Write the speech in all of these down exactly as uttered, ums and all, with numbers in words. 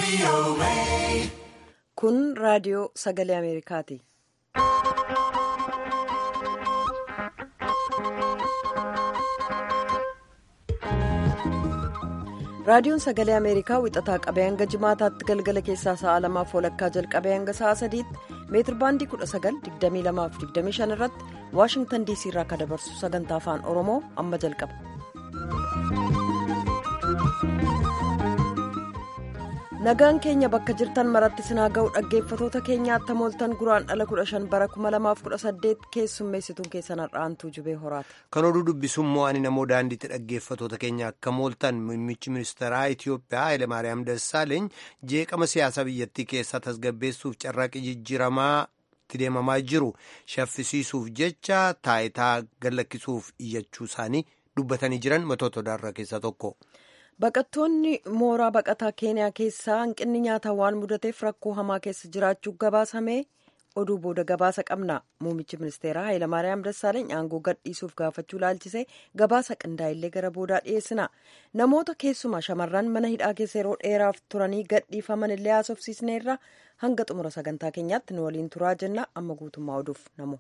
Kun raadiyoo sagalee Ameerikaati. Raadiyoon sagalee Ameerikaa wixataa qabee hanga jimaataatti galgala keessaa sa'a lamaaf walakkaa jalqabee hanga sa'a sadiitti meetir baandii kudha sagal digdamii lamaaf digdamii shan irratti Waashingtan diisii irraa akka dabarsu sagantaa afaan Oromoo amma jalqaba. Nagaan keenya bakka jirtan maratti sinaa ga'u dhaggeeffatoota keenyaatti mooltan guraan dhala kudha shan bara kuma lamaaf kudha saddeet keessummeessituun keessan har'aantuu jubee horaati. Kan oduu dubbisummoo ani namoo daandiitti dhaggeeffatoota keenya akka mooltan muummichi ministeeraa Itiyoophiyaa Hayilemaariyaam Dassaaleeny jeeqama siyaasaa biyyattii keessaa tasgabbeessuuf carraaqii jijjiiramaatti deemamaa jiru shaffisiisuuf jecha taayitaa gallakkisuuf iyyachuu isaanii dubbatanii jiran matoota odaarraa keessaa tokko. Baqattoonni mooraa baqataa keeniyaa keessaa hanqinni nyaataa waan mudateef rakkoo hamaa keessa jiraachuu gabaasamee oduu booda gabaasa qabna. Muummichi ministeeraa Hayilemaariyaam Dassaaleeny aangoo gadhiisuuf gaafachuu laalchisee gabaasa qindaa'illee gara boodaa dhiyeessina. Namoota keessumaa shamarran mana hidhaa keessa yeroo dheeraaf turanii gadhiifaman illee haasofsiisneerra hanga xumura sagantaa keenyaatti nu waliin turaa jenna. Amma guutummaa oduuf namu.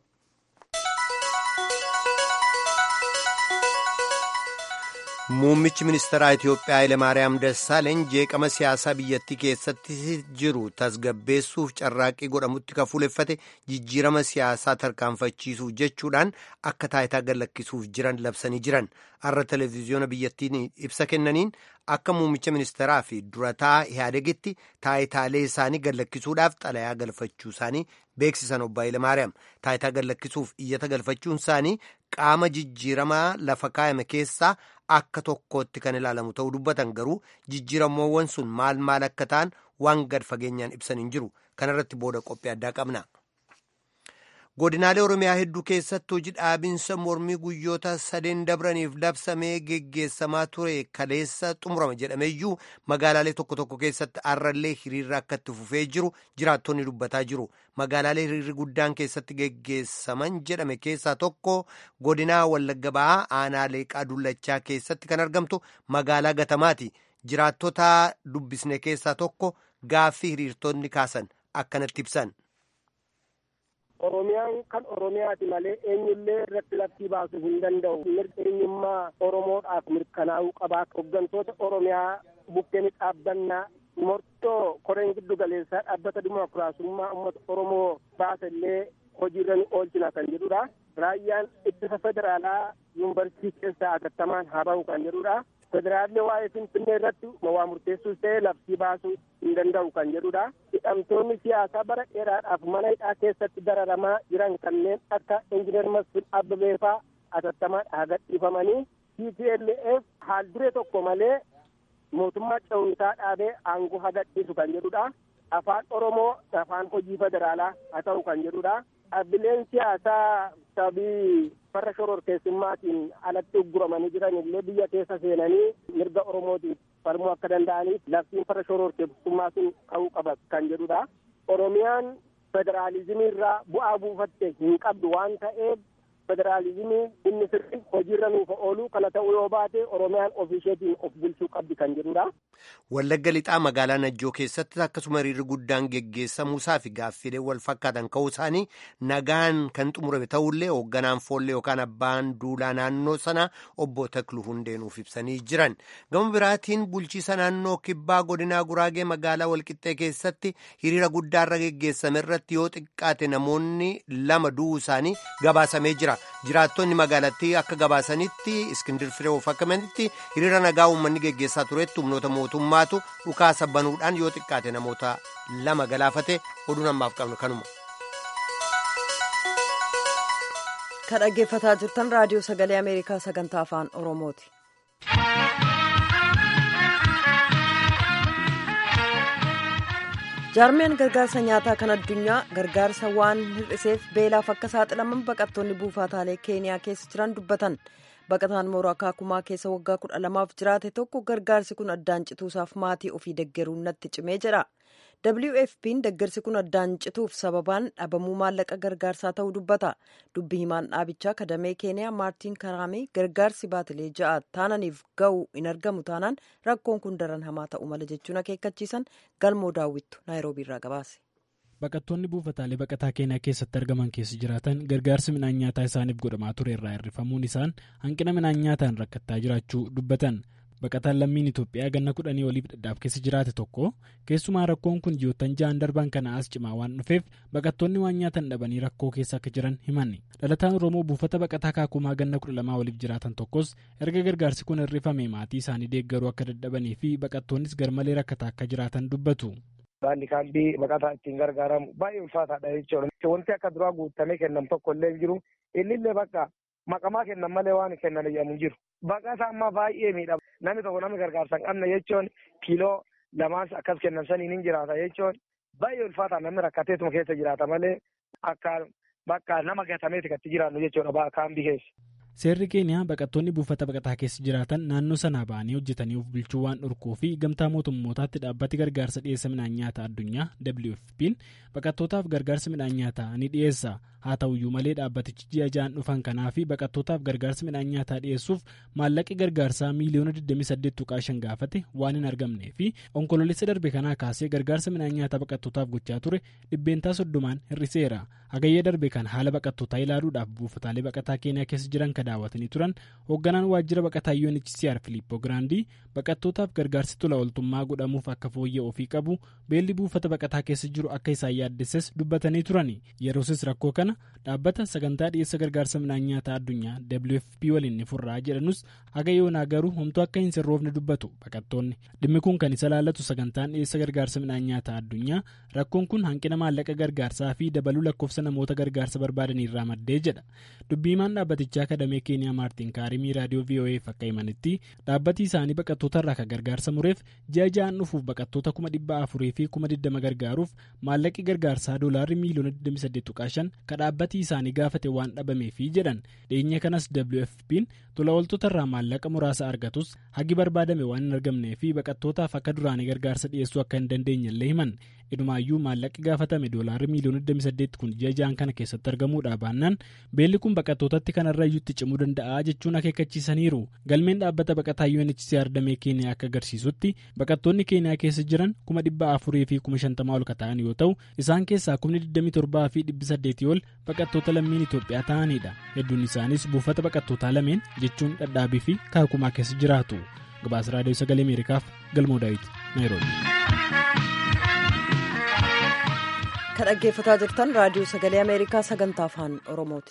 Muummichi ministeeraa Itiyoophiyaa Hayilemaariyaam Dassaaleeny jeeqama siyaasaa biyyattii keessatti jiru tasgabbeessuuf carraaqqii godhamutti kan fuuleffate jijjiirama siyaasaa tarkaanfachiisuuf jechuudhaan akka taayitaa gallakkisuuf jiran labsanii jiran. Har'a televezyiyoona biyyattiin ibsa kennaniin akka muummicha ministeeraa fi durataa Ihaadegitti taayitaalee isaanii gallakkisuudhaaf xalayaa galfachuu isaanii beeksisan obbo Hayilemaariyaam. Taayitaa gallakkisuuf iyyata galfachuun isaanii qaama jijjiiramaa lafa kaayame keessaa akka tokkootti kan ilaalamu ta'uu dubbatan garuu jijjiiramoowwan sun maal maal akka ta'an waan gad fageenyaan ibsan hin jiru. Kanarratti booda qophii addaa qabna. Godinaalee Oromiyaa hedduu keessatti hojii dhaabinsa mormii guyyoota sadeen dabraniif labsamee geggeessamaa ture kaleessa xumurama jedhameeyyuu magaalaalee tokko tokko keessatti har'allee hiriirra akka itti fufee jiru jiraattonni dubbataa jiru. Magaalaalee hiriirri guddaan keessatti geggeessaman jedhame keessaa tokko godinaa Wallagga Ba'aa aanaa Leeqaa Dullachaa keessatti kan argamtu magaalaa Gatamaati. Jiraattota dubbisne keessaa tokko gaaffii hiriirtonni kaasan akkanatti ibsan. Oromiyaan kan Oromiyaati malee eenyullee irratti labsii baasuu hin danda'u. Eenyummaa Oromoodhaaf mirkanaa'uu qabaa. Hooggantoota Oromiyaa bukkeen dhaabbannaa murtoo koreen giddu galeessaa dhaabbata dimokiraasummaa uummata Oromoo baasallee hojiirra ni oolchina kan jedhudha. Raayyaan ittisa federaalaa yuunivarsiitii keessaa hatattamaan haa bahu kan jedhudha. Federaalli waa'ee Finfinnee irratti waa murteessuus ta'ee labsii baasuu hin danda'u kan jedhudha. Hidhamtoonni siyaasaa bara dheeraadhaaf mana hidhaa keessatti dararamaa jiran kanneen akka Injiinar Masfin Abbabee fa'aa hatattamaan haa gadhiifamanii T P L F haal duree tokko malee mootummaa ce'umsaa dhaabee aangoo haa gadhiisu kan jedhudha. Afaan Oromoo afaan hojii federaalaa haa ta'u kan jedhudha. Dhaabbileen siyaasaa sabii farra shororkeessummaatiin alatti ugguramanii jiran illee biyya keessa seenanii mirga Oromootiin falmuu akka danda'aniif labsiin farra shororkeessummaa sun ka'uu qaba kan jedhudha. Oromiyaan federaalizimii irraa bu'aa buufatte hin qabdu waan ta'eef federaalizimii inni sirrii hojiirra nuuf oolu kana ta'uu yoo baate Oromiyaan ofiisheetiin of bulchuu qabdi kan jedhudha. Wallagga Lixaa magaalaa Najjoo keessatti akkasuma hiriirri guddaan geggeessamuusaa fi gaaffiilee wal fakkaatan ka'uu isaanii nagaan kan xumurame ta'ullee hoogganaan foollee yookaan abbaan duulaa naannoo sanaa obbo Takluu Hundeenuuf ibsanii jiran. Gama biraatiin bulchiisa naannoo kibbaa godinaa Guraagee magaalaa Walqixxee keessatti hiriira guddaarra geggeessame irratti yoo xiqqaate namoonni lama du'uu isaanii gabaasamee jira. Jiraattonni magaalattii akka gabaasanitti Iskindir Fireewof akka manitti hiriira nagaa uummanni geggeessaa turetti humnoota mootummaatu dhukaasa banuudhaan yoo xiqqaate namoota lama galaafate oduun ammaaf qabnu kanuma. Kan dhaggeeffataa jirtan raadiyoo sagalee Ameerikaa sagantaa afaan Oromooti. Jaarmiyaan gargaarsa nyaataa kan addunyaa gargaarsa waan hir'iseef beelaaf akka saaxilaman baqattoonni buufataalee keeniyaa keessa jiran dubbatan. Baqataan mooraa kaakumaa keessa waggaa kudha lamaaf jiraate tokko gargaarsi kun addaan cituusaaf maatii ofii deeggaruun natti cimee jedha. W F P'n deeggarsi kun addaan cituuf sababaan dhabamuu maallaqa gargaarsaa ta'uu dubbata. Dubbi himaan dhaabichaa kadamee keeniyaa Maartiin Karaamee gargaarsi baatilee ja'a taananiif ga'u hin argamu taanaan rakkoon kun daran hamaa ta'uu mala jechuun akeekkachiisan Galmoo Daawwittu Naayiroobii irraa gabaase. Baqattoonni buufataalee baqataa Keeniyaa keessatti argaman keessa jiraatan gargaarsi midhaan nyaataa isaaniif godhamaa ture irraa hirrifamuun isaan hanqina midhaan nyaataan rakkattaa jiraachuu dubbatan. Baqataan lammiin Itoophiyaa ganna kudhanii oliif dhadhaaf keessa jiraate tokko keessumaa rakkoon kun ji'oottan ja'an darban kana as cimaa waan dhufeef baqattoonni waan nyaatan dhabanii rakkoo keessa akka jiran himanne. Dhalataan Oromoo buufata baqataa Kaakumaa ganna kudha lamaa oliif jiraatan tokkos erga gargaarsi kun hirrifame maatii isaanii deeggaruu akka dadhabanii fi baqattoonnis garmalee rakkataa akka jiraatan dubbatu. Baalli kaambii baqataa ittiin gargaaramu baay'ee ulfaataadha jechuudha. Wanti akka duraa guutamee kennamu tokko illee hin jiru. Innillee bakka maqamaa kennan malee waan kennan jedhamu jiru. Baqataa ammaa baay'ee miidhama. Namni tokko namni gargaarsa hin qabne jechuun kiiloo lamaas akkas kennan saniin hin jiraata jechuun baay'ee ulfaataa namni rakkateetuma keessa jiraata malee akka bakka nama gatameeti kan itti jiraannu jechuudha kaambii keessa. Seerri Keeniyaa baqattoonni buufata baqataa keessa jiraatan naannoo sanaa ba'anii hojjetanii of bulchuu waan dhorkuu fi gamtaa mootummootaatti dhaabbati gargaarsa dhiyeessa midhaan nyaataa addunyaa W F P'n baqattootaaf gargaarsa midhaan nyaataa ni dhiyeessa. Haa ta'uyyuu malee dhaabbatichi ji'a ja'an dhufan kanaa fi baqattootaaf gargaarsa midhaan nyaataa dhiyeessuuf maallaqi gargaarsaa miiliyoona digdamii saddeet tuqaa shan gaafate waan hin argamnee fi onkoloolessa darbe kanaa kaasee gargaarsa midhaan nyaataa baqattootaaf gochaa ture dhibbeentaa soddomaan hir'iseera. Hagayyee darbe kan haala baqattootaa ilaaluudhaaf buufataalee baqataa Keeniyaa keessa jiran kan daawwatanii turan hoogganaan waajjira baqataa U N H C R Filiippoo Giraandii baqattootaaf gargaarsi tola ooltummaa godhamuuf akka fooyya'uu fi qabu beelli buufata baqataa keessa jiru akka isaan yaaddesses dubbatanii turani. Yeroosis rakkoo kana dhaabbata sagantaa dhiyeessa gargaarsa midhaan nyaataa addunyaa W F P waliin ni furraa jedhanus haga yoonaa garuu homtuu akka hin sirroofne dubbatu baqattoonni. Dhimmi kun kan isa laallatu sagantaan dhiyeessa gargaarsa midhaan nyaataa addunyaa rakkoon kun hanqina maallaqa gargaarsaa fi dabaluu lakkoofsa namoota gargaarsa barbaadaniirraa maddee jedha. Dubbii himaan dhaabbatichaa kadamee Keeniyaa Maartiin Kaarimii raadiyoo V O A akka himanitti dhaabbati isaanii baqattoota irraa kan gargaarsa mureef ji'a ja'an dhufuuf baqattoota kuma dhibba afurii fi kuma digdama gargaaruuf maallaqi gargaarsaa doolaarri miiliyoona digdamii saddeet tuqaa shan kan dhaabbati isaanii gaafate waan dhabameefi jedhan. Dhiyeenya kanas W F P'n tola ooltota irraa maallaqa muraasa argatus hagi barbaadame waan hin argamnee fi baqattootaaf akka duraanii gargaarsa dhiyeessuu akka hin dandeenyellee himan. Idumaayyuu maallaqi gaafatame doolaarri miiliyoona digdamii saddeet kun ji'a ja'an kana keessatti argamuudhaa baannaan beelli kun baqattootatti kanarrayyuu itti cimuu danda'a jechuun akeekkachiisaniiru. Galmeen dhaabbata baqataa U N H C R damee Keeniyaa akka agarsiisutti baqattoonni Keeniyaa keessa jiran kuma dhibba afurii fi kuma shantamaa ol ta'an yoo ta'u isaan keessaa kumni digdamii torbaa fi dhibbi saddeetii ol baqattoota lammiin Itoophiyaa ta'anidha. Hedduun isaanis buufata baqattootaa lameen jechuun Dhadhaabii fi Kaakumaa keessa jiraatu. Gabaasa raadiyoo sagalee Ameerikaaf Galmoo Daawit Naayiroobii. Kan dhaggeeffataa jirtan raadiyoo sagalee Ameerikaa sagantaa afaan Oromooti.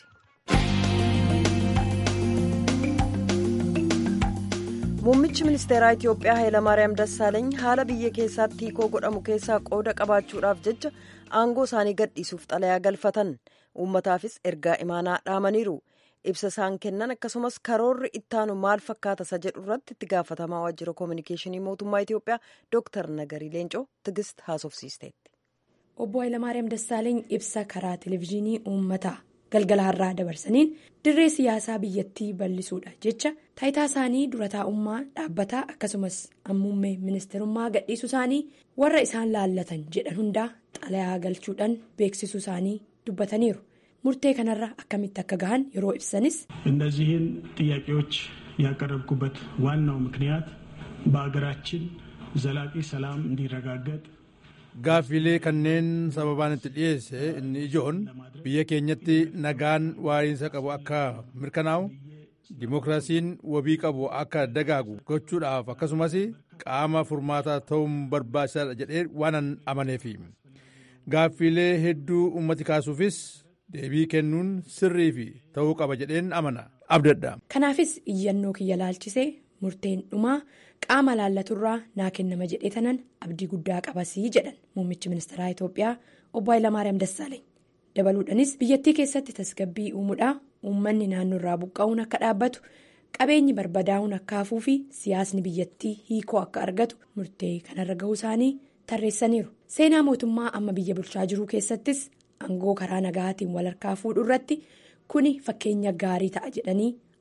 Muummichi ministeeraa Itoophiyaa Hayilamaariyaam Dassaaleeny haala biyya keessaatti hiikoo godhamu keessaa qooda qabaachuudhaaf jecha aangoo isaanii gadhiisuuf xalayaa galfatan. Uummataafis ergaa imaanaa dhaamaniiru. Ibsa isaan kennan akkasumas karoorri ittaanu maal fakkaata isa jedhu irratti itti gaafatamaa waajjira koominikeeshinii mootummaa Itoophiyaa Dooktar Nagarii Leencoo Tigist haasofsiisteetti. Obbo Hayilamaariyaam Dassaaleeny ibsa karaa televezyiinii uummataa galgala har'aa dabarsaniin dirree siyaasaa biyyattii bal'isuudha jecha taayitaa isaanii dura taa'ummaa dhaabbataa akkasumas muummee ministeerummaa gadhiisuu isaanii warra isaan laallatan jedhan hundaa xalayaa galchuudhaan beeksisuu isaanii dubbataniiru. Murtee kanarra akkamitti akka gahan yeroo ibsanis. እነዚህን ጥያቄዎች ያቀረብኩበት ዋናው ምክንያት በአገራችን ዘላቂ ሰላም እንዲረጋገጥ gaaffiilee kanneen sababaan itti dhiyeesse inni ijoon biyya keenyatti nagaan waariinsa qabu akka mirkanaa'u dimookiraasiin wabii qabu akka dagaagu gochuudhaaf akkasumas qaama furmaataa ta'uun barbaachisaadha jedhee waanan amaneefi gaaffiilee hedduu ummati kaasuufis deebii kennuun sirrii fi ta'uu qaba jedheen amana abdadha. Kanaafis iyyannoo kiyya laalchisee murteen dhumaa qaama laallaturraa naa kennama jedhee tanan abdii guddaa qabasii jedhan muummichi ministeeraa Itoophiyaa obbo Hayilamaariyaam Dassaaleeny. Dabaluudhaanis biyyattii keessatti tasgabbii uumuudhaa uummanni naannoorraa buqqa'uun akka dhaabbatu qabeenyi barbadaa'uun akka hafuu fi siyaasni biyyattii hiikoo akka argatu murtee kanarra gahuu isaanii tarreessaniiru. Seenaa mootummaa amma biyya bulchaa jiruu keessattis aangoo karaa nagaatiin wal harkaa fuudhuu irratti kuni fakkeenya gaarii ta'a jedhanii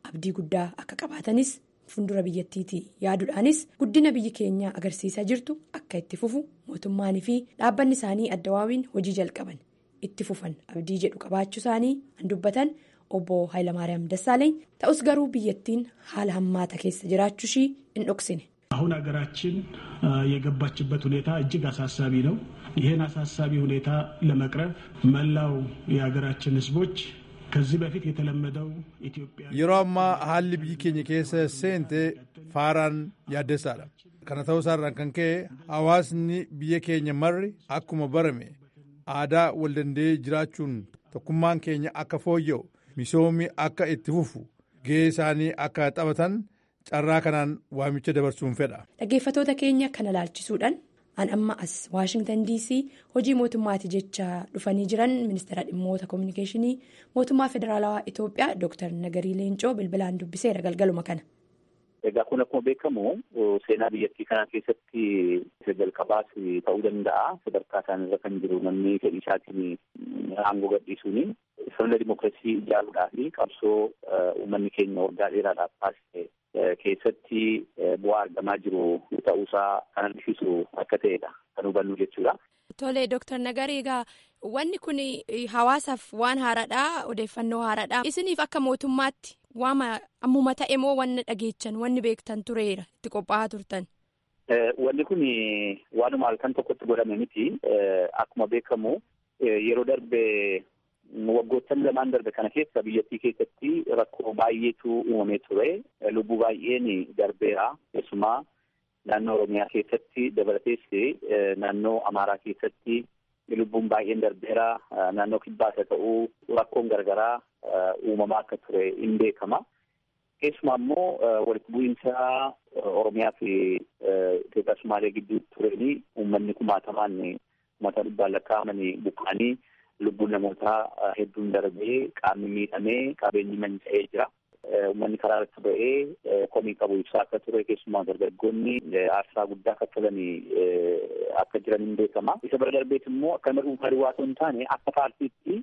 abdii guddaa akka qabaatanis fuuldura biyyattiitii yaaduudhaanis guddina biyyi keenya agarsiisaa jirtu akka itti fufu mootummaanii fi dhaabbanni isaanii addawaawiin hojii jalqaban itti fufan abdii jedhu qabaachuu isaanii an dubbatan obbo Hayilamaariyaam Dassaaleeny ta'us garuu biyyattiin haala hammaata keessa jiraachuu ishii hin dhoksine. አሁን ሀገራችን የገባችበት ሁኔታ እጅግ አሳሳቢ ነው። ይህን አሳሳቢ ሁኔታ ለመቅረፍ መላው የሀገራችን ህዝቦች ከዚህ በፊት የተለመደው ኢትዮጵያ yeroo ammaa haalli biyyi keenya keessa seente faaraan yaaddeessaadha. kana ta'uusaarraan kan ka'e hawaasni biyya keenya marri akkuma barame aadaa wal danda'ee jiraachuun tokkummaan keenya akka fooyya'u misoomni akka itti fufu gahee isaanii akka taphatan carraa kanaan waamicha dabarsuun fedha. Dhaggeeffatoota keenya kana laalchisuudhaan an amma as Waashingtan diisii hojii mootummaati jecha dhufanii jiran ministeera dhimmoota koominikeeshinii mootummaa federaalawaa Itoophiyaa Dooktar Nagarii Leencoo bilbilaan dubbiseera galgaluma kana. Egaa kun akkuma beekamu seenaa biyyattii kana keessatti jalqabaas ta'uu danda'a. Sadarkaa isaanirra kan jiru namni fedhii isaatiin aangoo gadhiisuuni sirna dimookiraasii ijaaruudhaa fi qabsoo uummanni keenya waggaa dheeraadhaaf taasise keessatti bu'aa argamaa jiru ta'uusaa kan agarsiisu akka ta'edha kan hubannu jechuudha. Tole Dooktar Nagarii, egaa wanni kun hawaasaaf waan haaraadha, odeeffannoo haaraadha. Isiniif akka mootummaatti waama ammuma ta'e moo wanna dhageechan wanni beektan tureera itti qophaa'aa turtan? Wanni kun waanuma halkan tokkotti godhame miti. Akkuma beekamu yeroo darbe waggoottan lamaan darbe kana keessa biyyattii keessatti rakkoo baay'eetu uumamee ture. Lubbuu baay'een darbeera. Keessumaa naannoo Oromiyaa keessatti dabalatees naannoo Amaaraa keessatti lubbuun baay'een darbeera. Naannoo kibbaas haa ta'uu rakkoon garagaraa uumamaa akka ture hin beekama. Keessumaa immoo walitti bu'iinsa Oromiyaa fi Itoophiyaa Sumaalee gidduu tureen uummanni kumaatamaan uummata dhibbaan lakkaa'amanii buqqa'anii lubbuun namootaa hedduun darbee qaamni miidhamee qabeenyi manca'ee jira. Uummanni karaa irratti ba'ee komii qabu ibsaa akka ture. Keessumaa dargaggoonni aarsaa guddaa kaffalanii akka jiran hin beekama. Isa bira darbeet immoo akka nama dhuunfaa duwwaa osoo hin taane akka paartiitti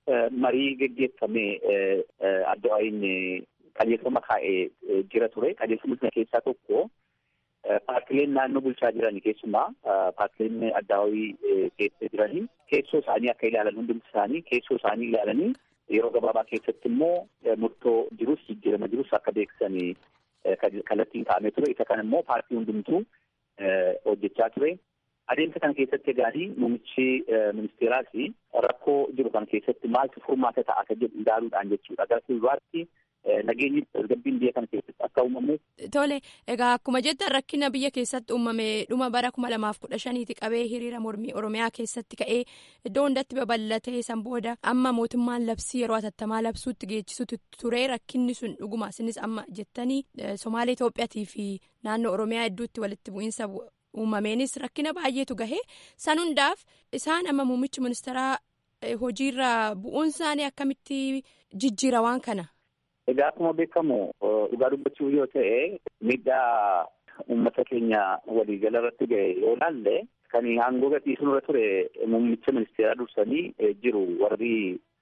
marii geggeeffamee addawaayiin qajeelfama kaa'ee jira ture. Qajeelfama sana keessaa tokko paartileen naannoo bulchaa jiran keessumaa paartileen addawaayii keessa jiranii keessoo isaanii akka ilaalan hundumti isaanii keessoo isaanii ilaalanii yeroo gabaabaa keessatti immoo murtoo jirus jijjiirama jirus akka beeksisanii kallattiin kaa'amee ture. Isa kana immoo paartii hundumtuu hojjechaa ture. Adeemsa kana keessatti egaanii muummichi ministeeraas rakkoo jiru kana keessatti maaltu furmaata ta'a akka jedhu ilaaluudhaan jechuudha. Gara fuulduraatti nageenyi tasgabbiin biyya kana keessatti akka uumamu. Tole, egaa akkuma jettan rakkina biyya keessatti uumame dhuma bara kuma lamaaf kudha shaniiti qabee hiriira mormii Oromiyaa keessatti ka'ee iddoo hundatti babal'atee san booda amma mootummaan labsii yeroo hatattamaa labsuutti geechisuutti ture. Rakkinni sun dhuguma isinis amma jettanii Somaalee Itoophiyaatii fi naannoo Oromiyaa hedduutti walitti bu'iinsa uumameenis rakkina baay'eetu gahee san hundaaf isaan amma muummichi ministeeraa hojiirra bu'uun isaanii akkamitti jijjiira waan kana? Egaa akkuma beekamu dhugaa dubbachuu yoo ta'e miidhaa uummata keenya waliigala irratti ga'e yoo ilaalle kan aangoo gadhiisuun irra ture muummicha ministeeraa dursanii jiru warri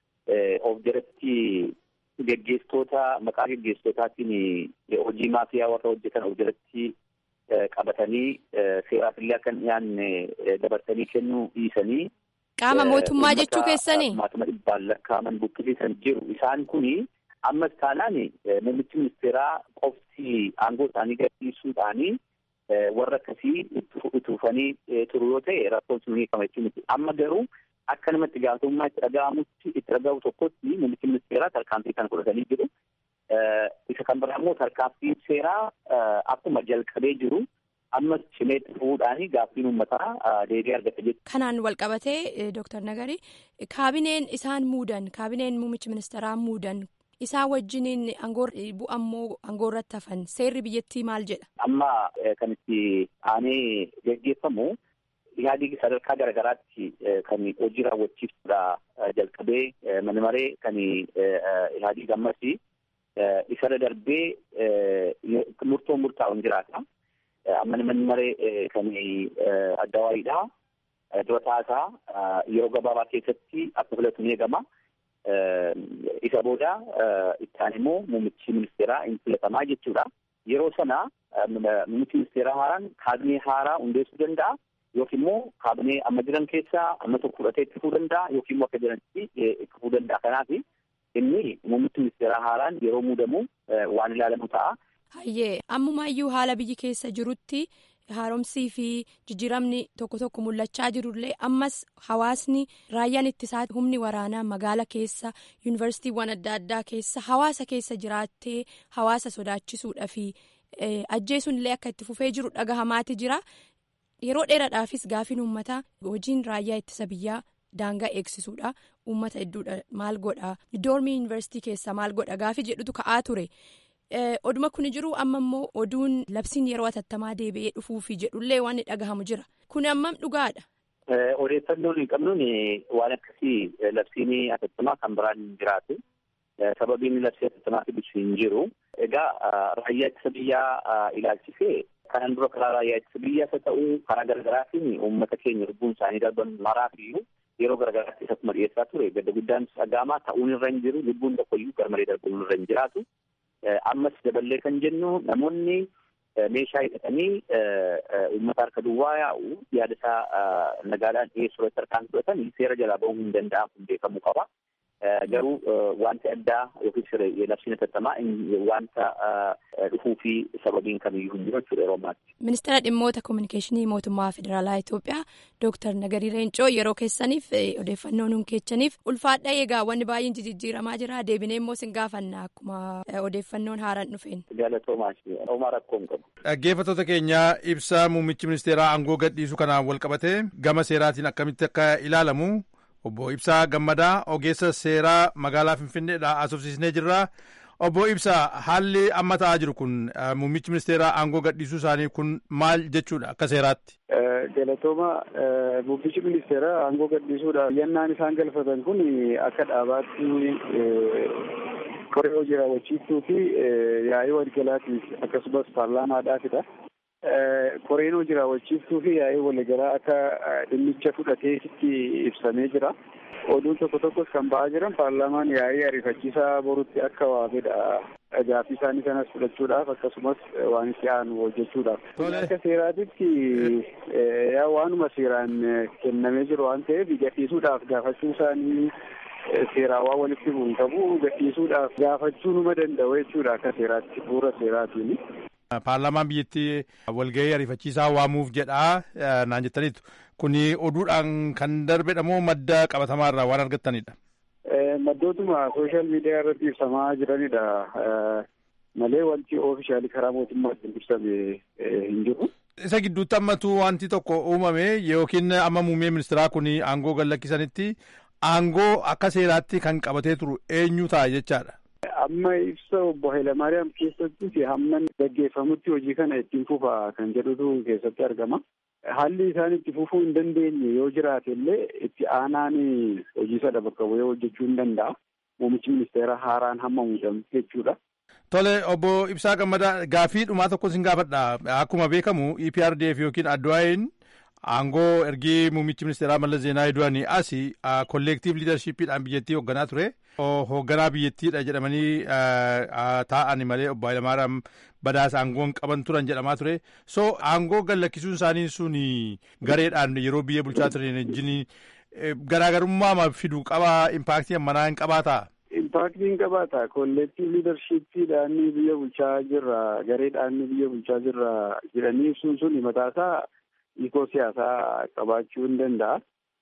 of jalatti geggeessitoota maqaa geggeessitootaatiin hojii maafiyaa warra hojjetan of jalatti qabatanii seeraaf illee akka hin dhiyaanne dabarsanii kennuu dhiisanii. Qaama mootummaa jechuu keessanii? Maatuma dhibbaan lakkaa'aman buqqisiisan jiru. Isaan kuni ammas taanaan muummichi ministeeraa qofti aangoo isaanii gadhiisuudhaanii warra akkasii utuufanii turu yoo ta'e rakkoon sun hiikama jechuun miti. Amma garuu akka nama itti gaafatamummaa itti dhaga'amutti itti dhaga'u tokkotti muummichi ministeeraa tarkaanfii kan fudhatanii jiru. Isa kan biraa immoo tarkaanfii seeraa akkuma jalqabee jiru ammas cimeetti fuudhaanii gaaffiin uummataa deebii argata jechuudha. Kanaan wal qabatee Dooktar Nagarii kaabineen isaan muudan kaabineen muummichi ministeeraa muudan isaa wajjiniin aangoo bu'ammoo aangoo irratti hafan seerri biyyattii maal jedha? Amma kan itti aanee geggeeffamu yaadii sadarkaa garaagaraatti kan hojii raawwachiisuudha jalqabee mana maree kan yaadii gammasii isarra darbee murtoo murtaa'uun jiraata. Amma manni maree kan addawaayiidha. Dura taasaa yeroo gabaabaa keessatti akka filatu ni eegama. isa booda ittaan immoo muummichi ministeeraa hin filatamaa jechuudha. Yeroo sana muummichi ministeeraa haaraan kaabinee haaraa hundeessuu danda'a yookiin immoo kaabinee amma jiran keessaa amma tokko fudhatee itti fufuu danda'a yookiin immoo akka jiranitti itti fufuu danda'a. Kanaaf inni muummichi ministeeraa haaraan yeroo muudamu waan ilaalamu ta'a. Hayyee ammumaayyuu haala biyyi keessa jirutti haaromsii fi jijjiiramni tokko tokko mul'achaa jirullee ammas hawaasni raayyaan ittisaa humni waraanaa magaala keessa yuunivarsiitiiwwan adda addaa keessa hawaasa keessa jiraattee hawaasa sodaachisuudha fi ajjeesuun illee akka itti fufee jiru dhagahamaati jira. Yeroo dheeraadhaafis gaafiin uummataa hojiin raayyaa ittisa biyyaa daangaa eegsisuudha. Uummata hedduudha maal godha doormii yuunivarsiitii keessa maal godha gaafii jedhutu ka'aa ture. Oduma kun jiru amma immoo oduun labsiin yeroo atattamaa deebi'ee dhufuufi jedhullee waan dhagahamu jira. Kun ammam dhugaadha? Odeeffannoon hin qabnuun waan akkasii labsiin atattamaa kan biraan hin jiraatu. Sababiin labsii atattamaa fiduuf hin jiru. Egaa raayyaa ittisa biyyaa ilaalchisee kanan dura karaa raayyaa ittisa biyyaas haa ta'u karaa garaagaraatiin uummata keenya lubbuun isaanii darban maraafiyyuu yeroo garaagaraatti isatuma dhiyeessaa ture. Gadda guddaan dhagaamaa ta'uun irra hin jiru. Lubbuun tokkoyyuu garmalee darbuun irra hin jiraatu. Ammas daballee kan jennu namoonni meeshaa hidhatanii uummata harka duwwaa yaa'u yaada isaa nagaadhaan dhiyeessuu irratti harkaan fudhatan seera jalaa ba'uu hin danda'an kun beekamuu qaba. Garuu wanti addaa yookiin labsiin atattamaa wanta dhufuu fi sababiin kamiyyuu hin jiru jechuudha yeroo ammaatti. Ministeera dhimmoota kominikeeshinii mootummaa federaalaa Itoophiyaa Dooktar Nagarii Leencoo yeroo keessaniif odeeffannoo nuun keechaniif ulfaadha. Egaa wanni baay'een jijjiiramaa jira deebinee immoo sin gaafanna akkuma odeeffannoon haaraan dhufeen. Galatoomaa homaa rakkoo hin qabu. Dhaggeeffattoota keenya ibsa muummichi ministeeraa aangoo gadhiisuu kanaan wal qabatee gama seeraatiin akkamitti akka ilaalamu Obbo Ibsaa Gammadaa ogeessa seeraa magaalaa Finfinneedhaa asoofsiisnee jirra. Obbo Ibsaa haalli amma ta'aa jiru kun muummichi ministeeraa aangoo gadhiisuu isaanii kun maal jechuudha akka seeraatti? Galatooma muummichi ministeeraa aangoo gadhiisuudha. Yannaan isaan galfatan kun akka dhaabaatti koree hojii raawwachiistuu fi yaa'ii waliigalaatiif akkasumas paarlaamaadhaafidha. Koreen hojii raawwachiistuu fi yaa'ii waliigalaa akka dhimmicha fudhatee ibsamee jira. Oduun tokko tokkos kan ba'aa jiran paarlaamaan yaa'ii ariifachiisaa borutti akka waamedha. Gaaffii isaanii sanas fudhachuudhaaf akkasumas waan itti aanu hojjechuudhaaf. Akka seeraatitti yaa waanuma seeraan kennamee jiru waan ta'eef gadhiisuudhaaf gaafachuu isaanii seeraawwan walitti bu'uun qabu gadhiisuudhaaf gaafachuu numa danda'u jechuudha akka seeraatti bu'uura seeraatiin. Paarlaamaan biyyattii walgahii ariifachiisaa waamuuf jedhaa naan jettaniitu. Kuni oduudhaan kan darbedha moo madda qabatamaarraa waan argattanidha? Maddootuma sooshaal miidiyaa irratti ibsamaa jiranidha. Malee wanti oofishaalii karaa mootummaatiin ibsame hin jiru. Isa gidduutti ammatu wanti tokko uumame yookiin amma muummee ministeeraa kun aangoo gallakkisanitti aangoo akka seeraatti kan qabatee turu eenyu ta'a jechaadha? Amma ibsa obbo Hayilamaariyaam keessatti hamman gaggeeffamutti hojii kana ittiin fufa kan jedhutu keessatti argama. Haalli isaan itti fufuu hin dandeenye yoo jiraate illee itti aanaan hojii sana bakka bu'ee hojjechuu hin danda'a. Muummichi ministeera haaraan hamma muudamu jechuudha. Tole obbo Ibsaa Gammadaa gaafii dhumaa tokko sin gaafadha. Akkuma beekamu E P R D F yookiin Addu'aayin aangoo ergii muummichi ministeeraa Mallas Zeenaawii du'anii asi kolleektiiv liidarshiippiidhaan biyyattii hoogganaa ture. Hoogganaa biyyattiidha jedhamanii taa'anii malee obbo Hayilamaariyaam Badhaasa aangoon qaban turan jedhamaa ture. So aangoo gallakkisuun isaanii sun gareedhaan yeroo biyya bulchaa turan wajjin garaagarummaa fiduu qabaa impaaktii ammanaa hin qabaataa? Impaaktii hin qabaata. Kolleektiiv liidarshiippiidhaan biyya bulchaa jirra gareedhaan biyya bulchaa jirra jedhanii ibsuun sun mataasaa hiikoo siyaasaa qabaachuu hin danda'a.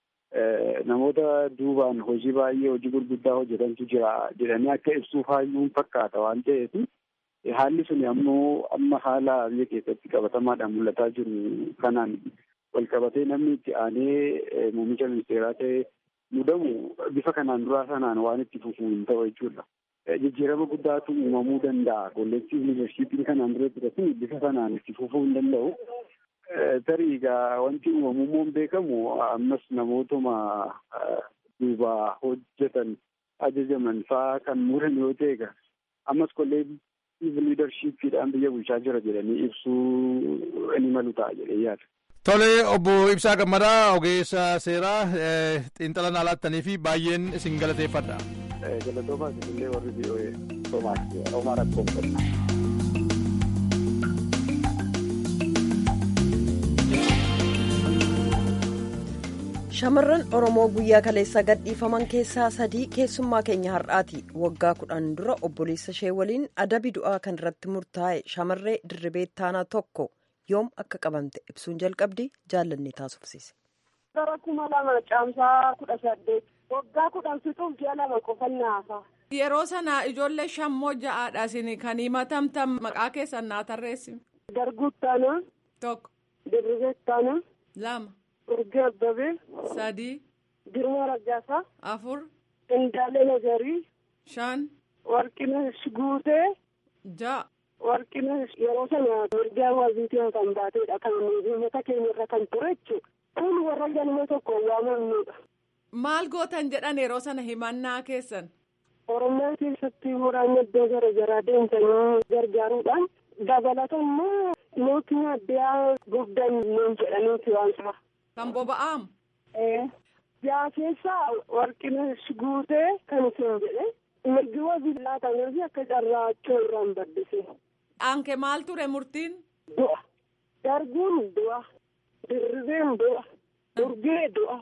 Namoota duubaan hojii baay'ee hojii gurguddaa hojjetantu jira jedhanii akka ibsuuf hayyuun fakkaata waan ta'eef haalli sun ammoo amma haala biyya keessatti qabatamaadhaan mul'ataa jiru kanaan wal qabatee namni itti aanee muummicha ministeeraa ta'e muudamu bifa kanaan duraa sanaan waan itti fufuu hin ta'u jechuudha. Jijjiirama guddaatu uumamuu danda'a. Kolleektiiv liidarshiippiin kanaan dura ture bifa sanaan itti fufuu hin danda'u. Tarii egaa wanti uumamummoo hin beekamu ammas namootuma duuba hojjetan ajajaman fa'aa kan muran yoo ta'e egaa ammas kolleektiiv liidarshiippiidhaan biyya bulchaa jira jedhanii ibsuu ni malu ta'a jedhee yaada. Tole obbo Ibsaa Gammadaa ogeessa seeraa xiinxala naa laattanii fi baay'een isin galateeffadha. Galatoomaa isinillee warri V O A. Toomaas Omaa rakkoon qabna. Shamarran Oromoo guyyaa kaleessaa gadhiifaman keessaa sadii keessummaa keenya har'aati. Waggaa kudhan dura obboleessa ishee waliin adabi du'aa kan irratti murtaa'e shamarree Dirribee Taanaa tokko yoom akka qabamte ibsuun jalqabdi jaallannee taasifsiise. Bara kuma lama caamsaa kudha saddeet waggaa kudhan fixuuf ji'a lama qofan naafa. Yeroo sana ijoollee shammoo ja'aadha isin kan himatamtan maqaa keessan naa tarreessi. Darguu Taanaa tokko. Dirribee Taanaa lama. Urgee Abbabee sadii. Girmaa Raggaasaa afur. Indaalee Nazarii shan. Warqinesh Guutee ja'a. Warqinesh yeroo sana mirgaa hawaasaa kan baateedha kan uummata keenya irra kan ture jechuudha. Kun warra galma tokko waamamnudha. Maal gootan jedhan yeroo sana himannaa keessan? Oromiyaa keessatti waraanni iddoo gara garaa deemsanii gargaaruudhaan dabalata immoo mootummaa addaa guddaan nuun jedhaniiti waan sana. Kan boba'aamu? Ee. Jaa keessaa Warqinesh Guutee kan isin jedhe mirgi hawaasaa laatamee akka carraachuu irraan baddise. Aanke maal ture murtiin? Du'a. Darguun du'a. Dirribeen du'a. Urgee du'a.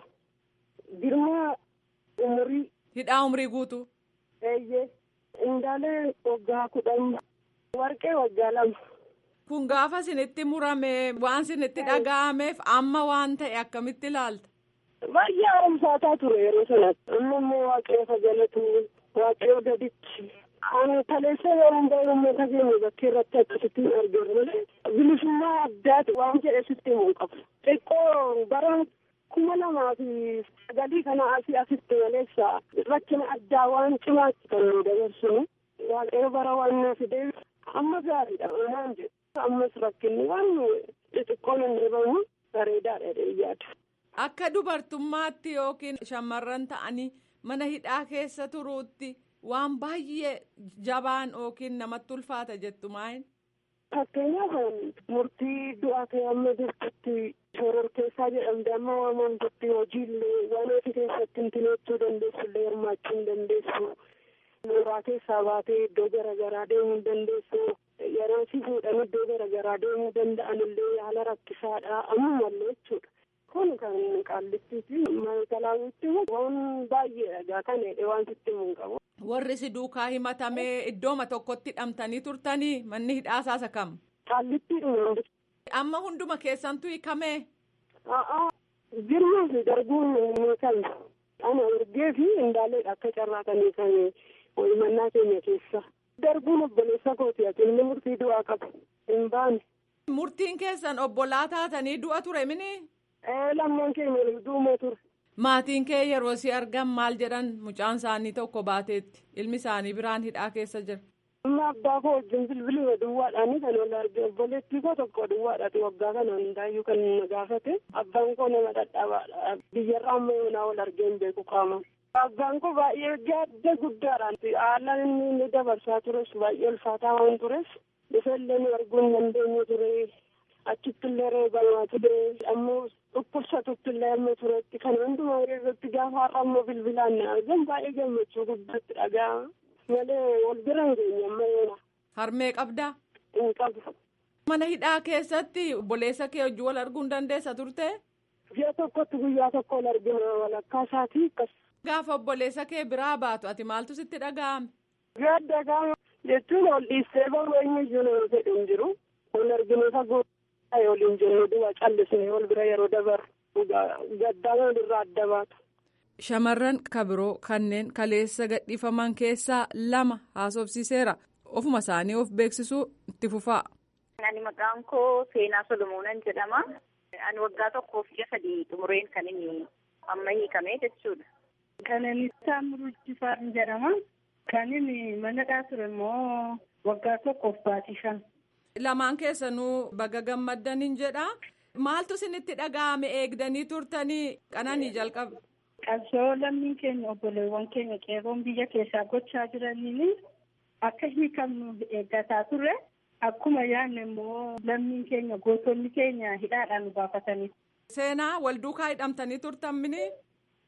Girmaa umurii. Hidhaa umurii guutuu? Eeyyee. Indaalee waggaa kudhan. Warqee waggaa lama. Kun gaafa isinitti murame waan isinitti dhaga'ameef amma waan ta'e akkamitti ilaalta? Baay'ee haaromsaataa ture yeroo sanatti. Amma immoo waaqayyo galatu waaqayyo gaditti. Ani kaleessa yeroo baay'ee uummata keenya bakkee irratti akkasitti hin arginu malee bilisummaa addaati waan jedhe sitti himuu qabu. Xiqqoo bara kuma lamaa fi sagalii kana asii asitti maleessa rakkina addaa waan cimaatti kan nu dabarsinu. Waaqayyo bara waan na fideef amma gaariidha waan jedhu. Ammas rakkinni waan xixiqqoon hin dhibamu bareedaadha yaada. Akka dubartummaatti yookiin shamarran ta'anii mana hidhaa keessa turuutti waan baay'ee jabaan yookiin namatti ulfaata jettu maayin? Fakkeenyaaf murtii du'aa ta'e amma jirtutti shororkeessaa jedhamte amma waamamtutti hojiillee waan ofii keessatti hin tineechuu dandeessu illee hirmaachuu hin dandeessu. Mooraa keessaa baatee iddoo garaagaraa deemuu hin dandeessu. Yeroo si fuudhan iddoo garaagaraa deemuu danda'an illee haala rakkisaadha ammallee jechuudha. Kun kan qaallittiifi maayikalaawwitti waan baay'eedha kan jedhe waan sitti himuun qabu. Warri si duukaa himatamee iddooma tokkotti hidhamtanii turtanii manni hidhaasaasa kam? Qaallittiidhuma. Amma hunduma keessantu hiikamee? A'aa Girmaa fi darguun kan ana urgee fi indaaleedha akka carraaqanii kan himannaa keenya keessa. Darguun obboleessa kooti ati inni murtii du'aa qabu hin baane. Murtiin keessan obbolaa taatanii du'a ture mini? Ee lammaan keenya du'uma ture. Maatiin kee yeroo si argan maal jedhan mucaan isaanii tokko baateetti ilmi isaanii biraan hidhaa keessa jira. Amma abbaa koo wajjin bilbiluma duwwaadhaani kan wal arge obboleettii koo tokko duwwaadhaati waggaa kana hundaayyuu kan na gaafate abbaan koo nama dadhabaadha biyyarraa amma yoonaa wal argee hin beeku qaama. Abbaan koo baay'ee gadda guddaadhaan haalaan inni inni dabarsaa tures baay'ee ulfaataa waan tures isallee nu arguu hin dandeenye ture achitti illee reebamaa ture ammoo dhukkubsatutti illee amma turetti kan hundumaa irratti gaafa har'a ammoo bilbilaan na argan baay'ee gammachuu guddaatti dhaga'ama. Malee wal bira hin geenye amma yoona. Harmee qabdaa? Hin qabu. Mana hidhaa keessatti obboleessa kee hojii wal arguu hin dandeessa turte? Ji'a tokkotti guyyaa tokko wal argina walakkaa isaatii akkas. Gaafa obboleessa kee biraa baatu ati maaltu sitti dhaga'ame? Gadda gaafa jechuun ol dhiistee bahu eenyu iyyuu nama fedhu hin jiru. Wal arginu fagoo ta'e waliin jennu du'a callisnee wal bira yeroo dabaru gaddaan walirraa adda baatu. Shamarran kabiroo kanneen kaleessa gadhiifaman keessaa lama haasofsiiseera. Ofuma isaanii of beeksisuu itti fufaa. Ani maqaan koo Seenaa Solomoonan jedhama. Ani waggaa tokkoof ji'a sadii xumureen kan inni amma hiikamee jechuudha. Kan inni Saamuruu Jifaar jedhama. Kan inni mana hidhaa ture immoo waggaa tokkoof baatii shan. Lamaan keessanuu baga gammaddaniin jedha. Maaltu isinitti dhaga'ame eegdanii turtanii qananii jalqabe? Qabsoo lammiin keenya obboleewwan keenya qeerroon biyya keessaa gochaa jiraniin akka hiikamnu eeggataa turre akkuma yaadne immoo lammiin keenya gootonni keenya hidhaadhaan nu baafatanii. Seenaa wal duukaa hidhamtanii turtan mini?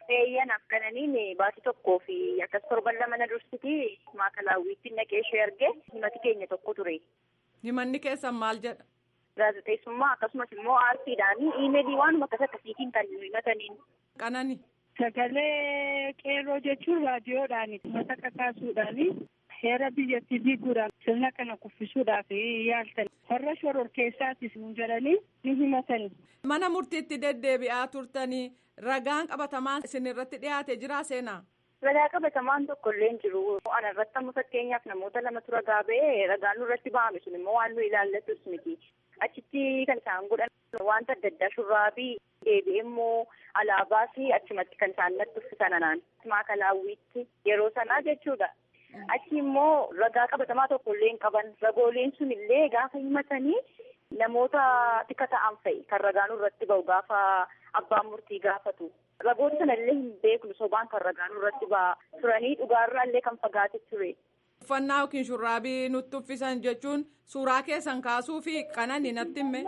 Eeyyanaaf kananiin baatii tokkoo fi akkas torban lama na dursiti maakalaawwiitti naqee ishee arge himati keenya tokko ture. Himanni keessan maal jedha? Gaazexeessummaa akkasumas immoo aartiidhaan iimeelii waanuma akkas akkasiitiin kan himataniin. Qanani. Sagalee qeerroo jechuun raadiyoodhaan mata kakaasuudhaan heera biyyattii diiguudhaan sirna kana kuffisuudhaaf yaaltan. Warra shororkeessaatis nu jedhanii ni himatani. Mana murtiitti deddeebi'aa turtanii ragaan qabatamaan isin irratti dhiyaate jira seenaa? Ragaa qabatamaan tokko illee hin jiru. Ana irratti amma fakkeenyaaf namoota lamatu ragaa ba'ee ragaan nurratti ba'ame sun immoo waan nu ilaallatus miti. Achitti kan isaan godhan wanta adda addaa shurraabii deebi'ee immoo alaabaa fi achumatti kan isaan natti uffisan anaan maakalaawwiitti yeroo sanaa jechuudha. Achi immoo ragaa qabatamaa tokko illee hin qaban. Ragooleen sun illee gaafa himatanii namoota tika ta'an fa'i kan ragaan irratti ba'u gaafa abbaan murtii gaafatu. Ragoota sana illee hin beeknu sobaan kan ragaan irratti ba'a turanii dhugaarraa illee kan fagaate ture. Uffannaa yookiin shurraabii nutti uffisan jechuun suuraa keessan kaasuu fi qananii natti himme.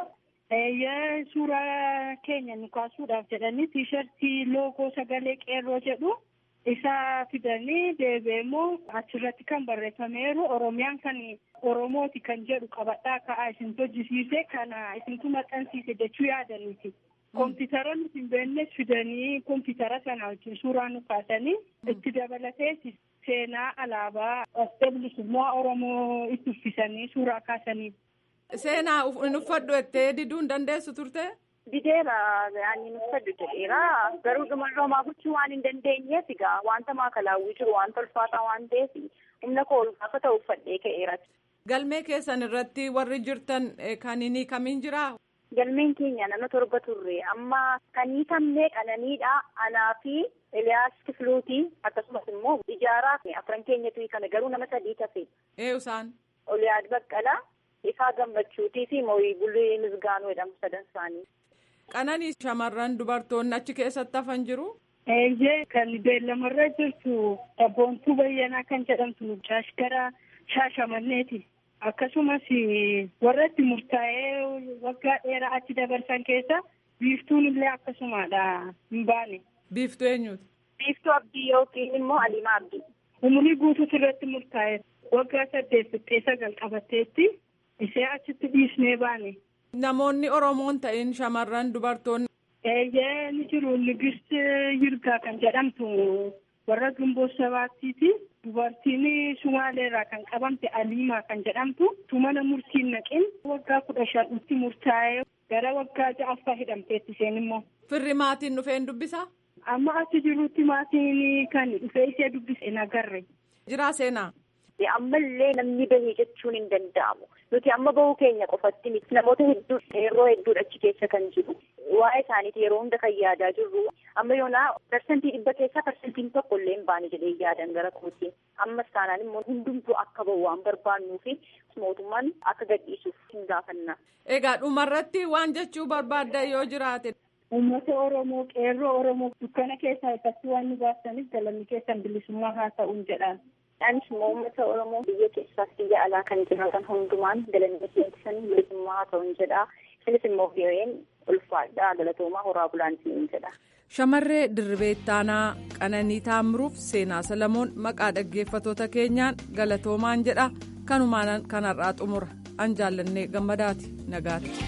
Eeyyee suuraa keenya nu kaasuudhaaf jedhanii tiishartii loogoo sagalee qeerroo jedhu isaa fidanii deebi'ee immoo achirratti kan barreeffameeru Oromiyaan kan Oromooti kan jedhu qabadhaa ka'aa isin hojjisiise kana isintu maxxansiise jechuu yaadaniiti. Kompiitara nuti hin beeknes fidanii kompiitara sana wajjin suuraa nu kaasanii itti dabalatee seenaa alaabaa bilisummaa Oromoo itti uffisanii suuraa kaasanii. Seenaa hin uffadhu jettee diduu hin dandeessu turte? Dideera yaani hin uffadhu jedheera garuu dhumarra homaa gochuu waan hin dandeenyeef egaa wanta maakalaawwii jiru wanta ulfaataa waan ta'eef humna koo ol gaafa ta'u uffadhee ka'eera. Galmee keessan irratti warri jirtan kan inni kamiin jiraa? Galmeen keenya nama torba turre amma kan hiikamnee qananiidha anaa fi Eliyaas Kifluutii akkasumas immoo ijaaraa afran keenyatu kana garuu nama sadii tafe. Ee isaan? Oliyaad Baqqalaa, Ifaa Gammachuutii fi Mooyii Bullee Misgaanuu jedhamu sadan isaanii. Qananii shamarran dubartoonni achi keessatti hafan jiru? Eeyyee kan beellamarra jirtu Abboontuu Bayyanaa kan jedhamtu Jaashgaraa Shaashamanneeti. Akkasumas warra itti murtaa'ee waggaa dheeraa achi dabarsan keessa biiftuun illee akkasumadha hin baane. Biiftuu eenyuuti? Biiftuu Abdii yookiin immoo Alimaa Abdii. Umurii guutuutu irratti murtaa'e waggaa saddeet fixee sagal qabatteetti ishee achitti dhiisnee baane. Namoonni Oromoon ta'in shamarran dubartoonni. Eeyyee ni jiru. Nigist Yirgaa kan jedhamtu warra Gimboo Sabaatiiti. Dubartiin Sumaaleerraa kan qabamte Aliimaa kan jedhamtu tumana murtiin naqin waggaa kudha shanitti murtaa'ee gara waggaa ja'affaa hidhamteetti isheen immoo. Firri maatiin dhufee hin dubbisaa? Amma achi jirutti maatiin kan dhufee ishee dubbise hin agarre. Jiraa seenaa? Ammallee namni bahee jechuun hin danda'amu. Nuti amma bahuu keenya qofatti miti namoota hedduu yeroo hedduudha achi keessa kan jiru. Waa'ee isaaniiti yeroo hunda kan yaadaa jirru. Amma yoonaa parsantii dhibba keessaa parsantiin tokko illee hin baane jedhee yaadan gara kootiin. Ammas taanaan immoo hundumtuu akka bahu waan barbaannuu fi mootummaan akka gadhiisuuf hin gaafanna. Egaa dhumarratti waan jechuu barbaadda yoo jiraate. Uummata Oromoo qeerroo Oromoo dukkana keessaa ifatti waan nu baasaniif galanni keessan bilisummaa haa ta'uun jedhaan. Anis immoo uummata Oromoo biyya keessaas biyya alaa kan jiraatan hundumaan galanni keessan bilisummaa haa ta'uun jedhaa. Isinis immoo biyyoon ulfaadhaa galatoomaa horaa bulaan siin jedha. Shamarree Dirribee Ittaanaa Qananii Taamruuf Seenaa Salamoon maqaa dhaggeeffatoota keenyaan galatoomaan jedha. Kanumaan kanarraa xumura. An jaallannee gammadaati nagaatti.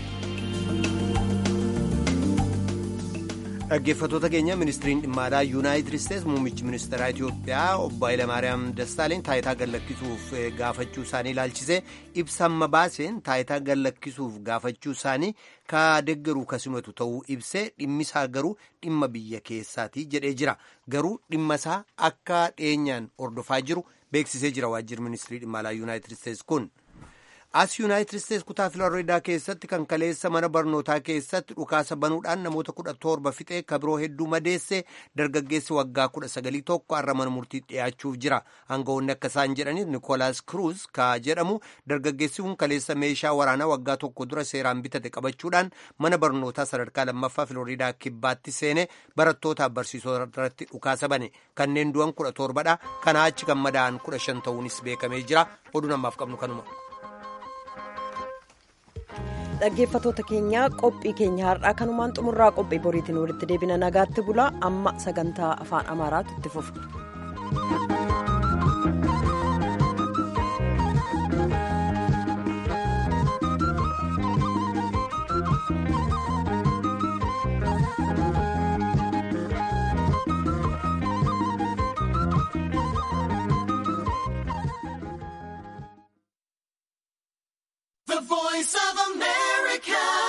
Dhaggeeffatoota keenya ministiriin dhimma alaa yuunaayitid isteetsi muummichi ministeeraa Itoophiyaa obbo Hayilamaariyaam Dassaaleny taayitaa gallakkisuuf gaafachuu isaanii ilaalchisee ibsa amma baaseen taayitaa gallakkisuuf gaafachuu isaanii ka deeggaru kasimatu ta'uu ibsee dhimmisaa garuu dhimma biyya keessaati jedhee jira. Garuu dhimmasaa akka dhiyeenyaan hordofaa jiru beeksisee jira waajjirri ministirii dhimma alaa yuunaayitid isteetsi kun. As yuunaayitid isteetsi kutaa Filooriidaa keessatti kan kaleessa mana barnootaa keessatti dhukaasa banuudhaan namoota kudha torba fixee kabiroo hedduu madeesse dargaggeessi waggaa kudha sagalii tokko har'a mana murtiitti dhiyaachuuf jira. Aangawoonni akka isaan jedhaniif Nikoolaas Kiruuz ka jedhamu dargaggeessi kun kaleessa meeshaa waraanaa waggaa tokko dura seeraan bitate qabachuudhaan mana barnootaa sadarkaa lammaffaa Filooriidaa kibbaatti seene barattootaaf barsiisota irratti dhukaasa bane. Kanneen du'an kudha torbadha. Kanaa achi kan madaa'an kudha shan ta'uunis beekamee jira. Oduu namaaf qabnu kanuma. dhaggeeffatoota keenya qophii keenya har'aa kanumaan xumurraa qophii boriitiin walitti deebina nagaatti bulaa amma sagantaa afaan amaaraatu itti fufa. The Voice of America.